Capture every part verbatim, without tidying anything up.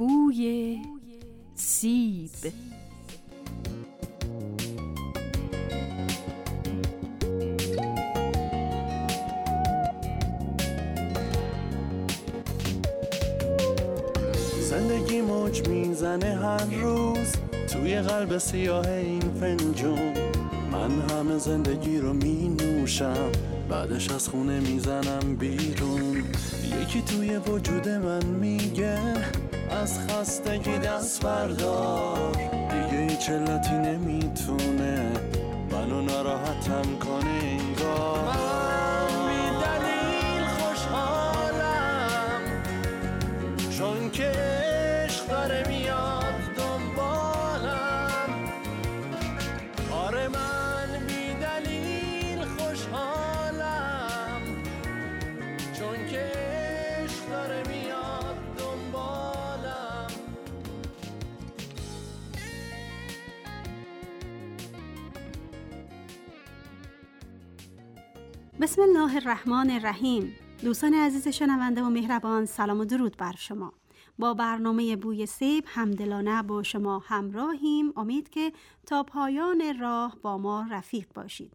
بوی سیب. زندگی موج میزنه هر روز توی قلب سیاه این فنجون. من همه زندگی رو می نوشم، بعدش از خونه میزنم بیرون. یکی توی وجود من میگه از خستگی دست بردار، دیگه هیچ علتی نمیتونه منو ناراحتم کنه انگار. من بی دلیل خوشحالم چون که عشق داره میاد دنبالم. آره من بی دلیل خوشحالم چون که عشق داره میاد دنبالم. بسم الله الرحمن الرحیم. دوستان عزیز شنونده و مهربان، سلام و درود بر شما. با برنامه بوی سیب همدلانه با شما همراهیم. امید که تا پایان راه با ما رفیق باشید.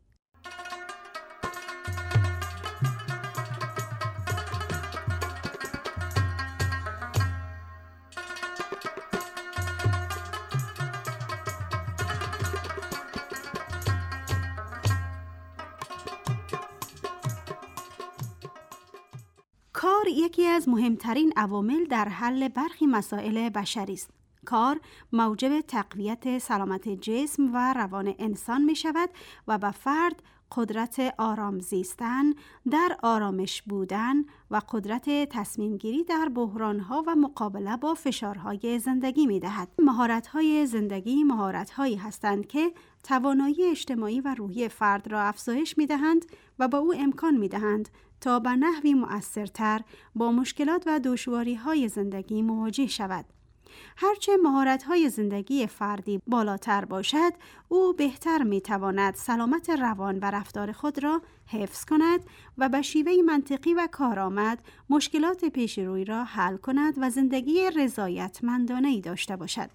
کار یکی از مهمترین عوامل در حل برخی مسائل بشری است. کار موجب تقویت سلامت جسم و روان انسان می شود و به فرد قدرت آرام زیستن، در آرامش بودن و قدرت تصمیم گیری در بحرانها و مقابله با فشارهای زندگی می دهد. مهارت‌های زندگی مهارت‌هایی هستند که توانایی اجتماعی و روحی فرد را افزایش می دهند و با او امکان می دهند تا به نحوی مؤثرتر با مشکلات و دشواری‌های زندگی مواجه شود. هرچه مهارت‌های زندگی فردی بالاتر باشد، او بهتر می‌تواند سلامت روان و رفتار خود را حفظ کند و به شیوه منطقی و کارآمد مشکلات پیش روی را حل کند و زندگی رضایتمندانه‌ای داشته باشد.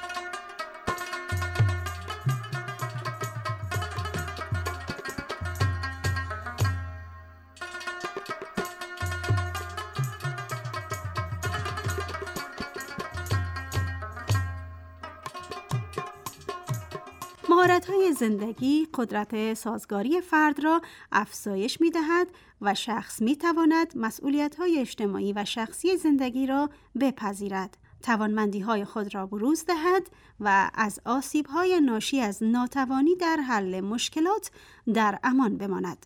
مهارت‌های زندگی قدرت سازگاری فرد را افزایش می‌دهد و شخص می‌تواند مسئولیت‌های اجتماعی و شخصی زندگی را بپذیرد، توانمندی‌های خود را بروز دهد و از آسیب‌های ناشی از ناتوانی در حل مشکلات در امان بماند.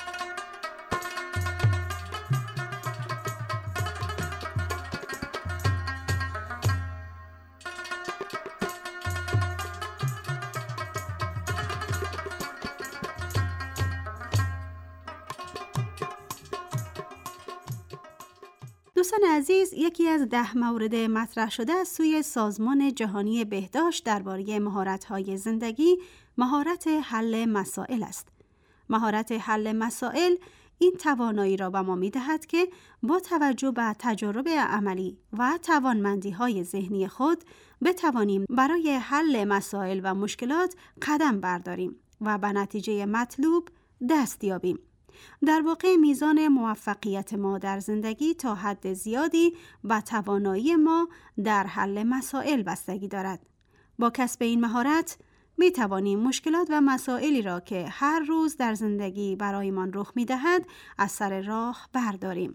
دوستان عزیز، یکی از ده مورد مطرح شده از سوی سازمان جهانی بهداشت درباره مهارت‌های زندگی، مهارت حل مسائل است. مهارت حل مسائل این توانایی را به ما می‌دهد که با توجه به تجارب عملی و توانمندی‌های ذهنی خود بتوانیم برای حل مسائل و مشکلات قدم برداریم و به نتیجه مطلوب دست یابیم. در واقع میزان موفقیت ما در زندگی تا حد زیادی به توانایی ما در حل مسائل بستگی دارد. با کسب این مهارت می توانیم مشکلات و مسائلی را که هر روز در زندگی برایمان رخ می دهد از سر راه برداریم.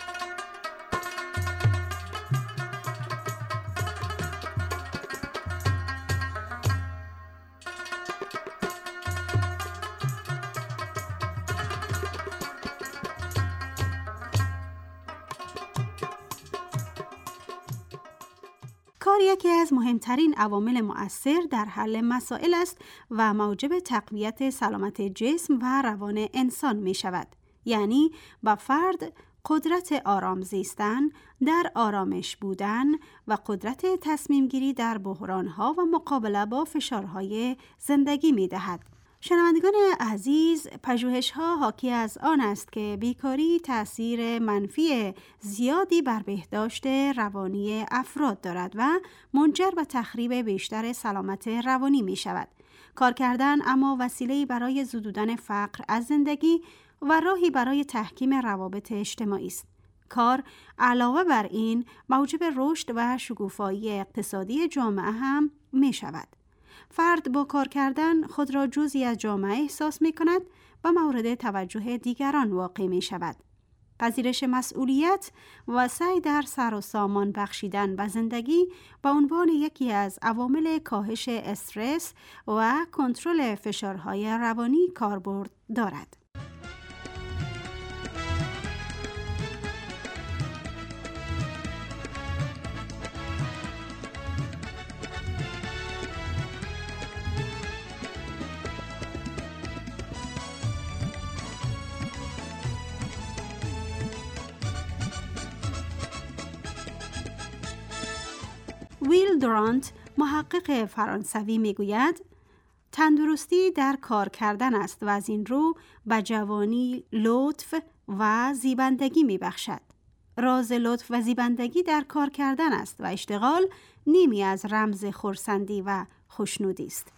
کار یکی از مهمترین عوامل مؤثر در حل مسائل است و موجب تقویت سلامت جسم و روان انسان می شود. یعنی با فرد قدرت آرام زیستن، در آرامش بودن و قدرت تصمیم گیری در بحرانها و مقابله با فشارهای زندگی می دهد. شنوندگان عزیز، پژوهش‌ها حاکی از آن است که بیکاری تأثیر منفی زیادی بر بهداشت روانی افراد دارد و منجر به تخریب بیشتر سلامت روانی می شود. کار کردن اما وسیله‌ای برای زدودن فقر از زندگی و راهی برای تحکیم روابط اجتماعی است. کار علاوه بر این موجب رشد و شکوفایی اقتصادی جامعه هم می شود. فرد با کار کردن خود را جزئی از جامعه احساس می کند و مورد توجه دیگران واقع می شود. پذیرش مسئولیت و سعی در سر و سامان بخشیدن به زندگی به عنوان یکی از عوامل کاهش استرس و کنترل فشارهای روانی کاربرد دارد. ویل دورانت، محقق فرانسوی، میگوید تندرستی در کار کردن است و از این رو به جوانی لطف و زیبندگی میبخشد. راز لطف و زیبندگی در کار کردن است و اشتغال نیمی از رمز خرسندی و خوشنودی است.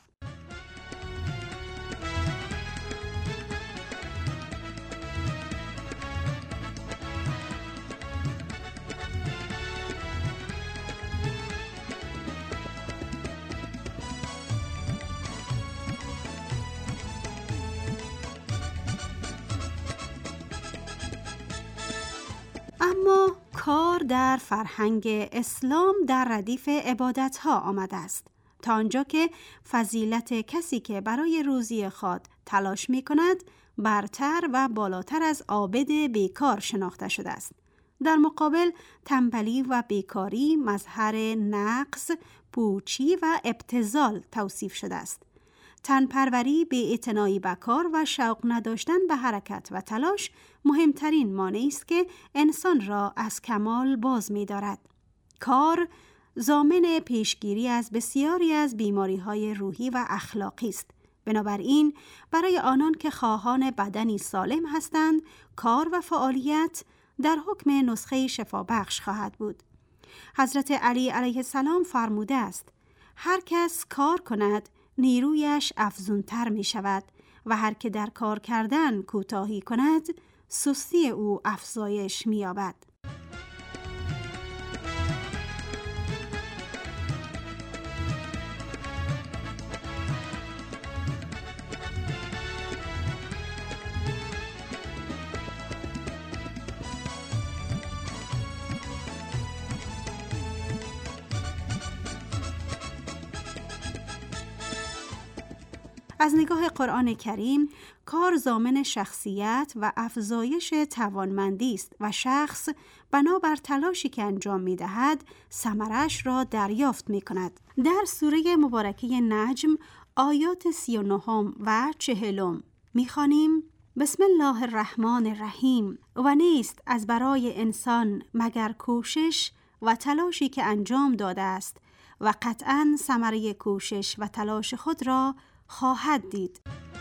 اما کار در فرهنگ اسلام در ردیف عبادت‌ها آمده است، تا آنجا که فضیلت کسی که برای روزی خود تلاش می‌کند برتر و بالاتر از عابد بیکار شناخته شده است. در مقابل تنبلی و بیکاری مظهر نقص، پوچی و ابتذال توصیف شده است. تنپروری، بی‌اعتنایی به کار و شوق نداشتن به حرکت و تلاش مهمترین مانعی است که انسان را از کمال باز می‌دارد. کار ضامن پیشگیری از بسیاری از بیماری‌های روحی و اخلاقی است. بنابراین برای آنان که خواهان بدنی سالم هستند، کار و فعالیت در حکم نسخه شفابخش خواهد بود. حضرت علی علیه السلام فرموده است: هر کس کار کند نیرویش افزونتر می شود و هر که در کار کردن کوتاهی کند سستی او افزایش می یابد. از نگاه قرآن کریم، کار ضامن شخصیت و افزایش توانمندی است و شخص بنابر تلاشی که انجام می‌دهد ثمرش را دریافت می‌کند. در سوره مبارکه نجم آیات سی و نهم و چهلم می‌خوانیم: بسم الله الرحمن الرحیم. و نیست از برای انسان مگر کوشش و تلاشی که انجام داده است و قطعاً ثمره کوشش و تلاش خود را خواهد دید.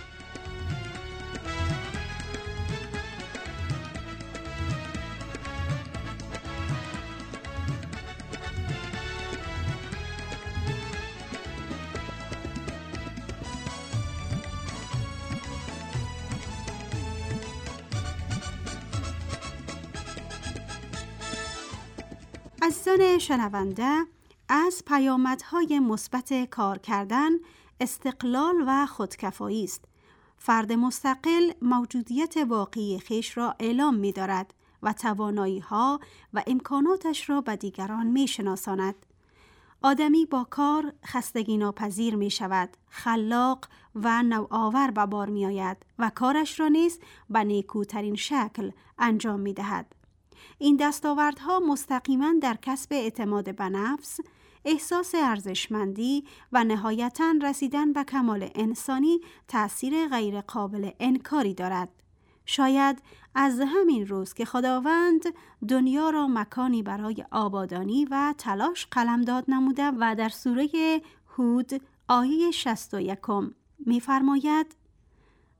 عزیزان شنونده، از پیامدهای مثبت کار کردن استقلال و خودکفایی است. فرد مستقل موجودیت واقعی خویش را اعلام می دارد و توانایی‌ها و امکاناتش را به دیگران می شناساند. آدمی با کار خستگی ناپذیر می شود، خلاق و نوآور به بار می آید و کارش را نیز به نیکوترین شکل انجام می دهد. این دستاوردها مستقیما در کسب اعتماد به نفس، احساس ارزشمندی و نهایتاً رسیدن به کمال انسانی تأثیر غیر قابل انکاری دارد. شاید از همین روز که خداوند دنیا را مکانی برای آبادانی و تلاش قلمداد نموده و در سوره هود آیه شصت و یک می‌فرماید: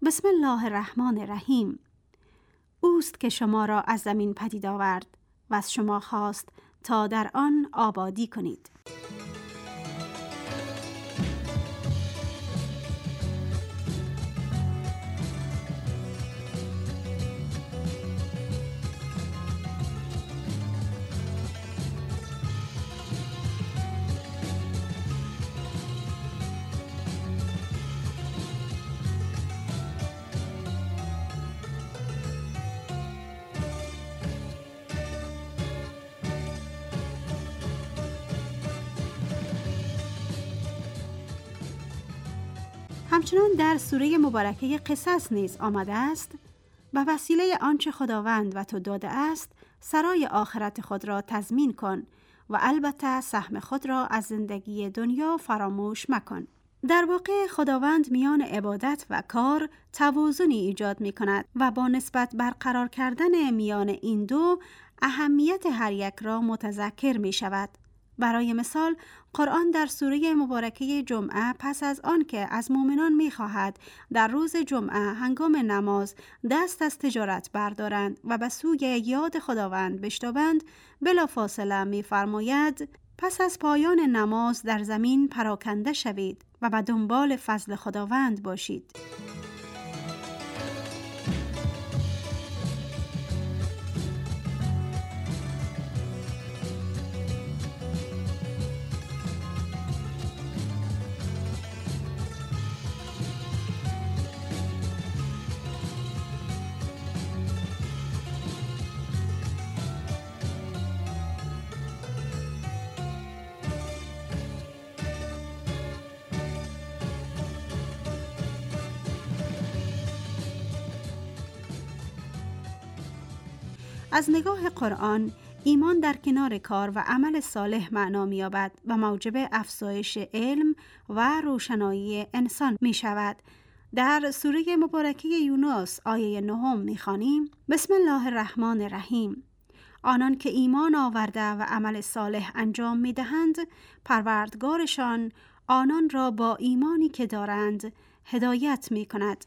بسم الله الرحمن الرحیم. اوست که شما را از زمین پدید آورد و از شما خواست تا در آن آبادی کنید. همچنان در سوره مبارکه قصص نیز آمده است: به وسیله آنچه خداوند و تو داده است سرای آخرت خود را تضمین کن و البته سهم خود را از زندگی دنیا فراموش مکن. در واقع خداوند میان عبادت و کار توازنی ایجاد می کند و با نسبت برقرار کردن میان این دو اهمیت هر یک را متذکر می شود. برای مثال قرآن در سوره مبارکه جمعه پس از آن که از مؤمنان می‌خواهد در روز جمعه هنگام نماز دست از تجارت بردارند و به سوی یاد خداوند بشتابند، بلافاصله می‌فرماید: پس از پایان نماز در زمین پراکنده شوید و به دنبال فضل خداوند باشید. از نگاه قرآن، ایمان در کنار کار و عمل صالح معنا می‌یابد و موجب افزایش علم و روشنایی انسان می‌شود. در سوره مبارکه یونس آیه نهم می‌خوانیم: بسم الله الرحمن الرحیم. آنان که ایمان آورده و عمل صالح انجام می‌دهند، پروردگارشان آنان را با ایمانی که دارند هدایت می‌کند.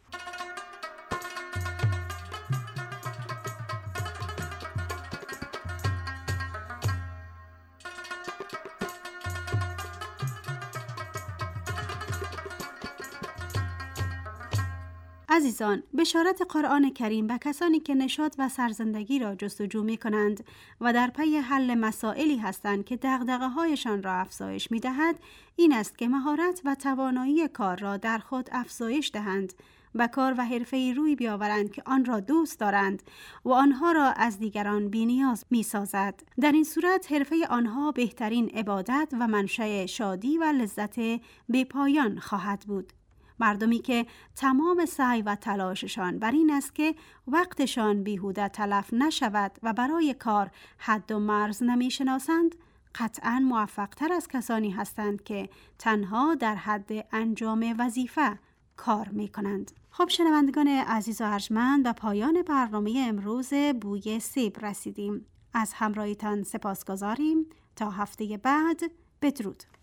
عزیزان، بشارت قرآن کریم به کسانی که نشاط و سرزندگی را جستجو می کنند و در پی حل مسائلی هستند که دغدغه‌هایشان را افزایش می دهد، این است که مهارت و توانایی کار را در خود افزایش دهند، به کار و حرفه‌ای روی بیاورند که آن را دوست دارند و آنها را از دیگران بی‌نیاز می سازد. در این صورت حرفه آنها بهترین عبادت و منشأ شادی و لذت بی‌پایان خواهد بود. مردمی که تمام سعی و تلاششان بر این است که وقتشان بیهوده تلف نشود و برای کار حد و مرز نمی شناسند، قطعاً موفق‌تر از کسانی هستند که تنها در حد انجام وظیفه کار می کنند. خب شنوندگان عزیز و ارجمند، به پایان برنامه امروز بوی سیب رسیدیم. از همراهیتان سپاسگزاریم. تا هفته بعد، بدرود.